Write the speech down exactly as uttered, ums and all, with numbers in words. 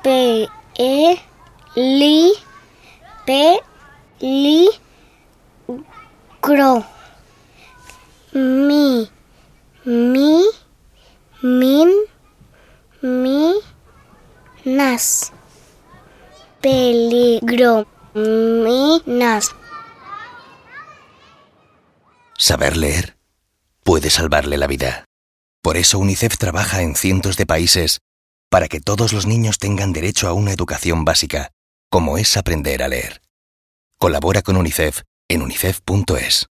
P, E, Li, P, Li, Cro. Mi, mi, min, mi, nas. Peligro, mi, nas. Saber leer puede salvarle la vida. Por eso UNICEF trabaja en cientos de países para que todos los niños tengan derecho a una educación básica, como es aprender a leer. Colabora con UNICEF en unicef punto es.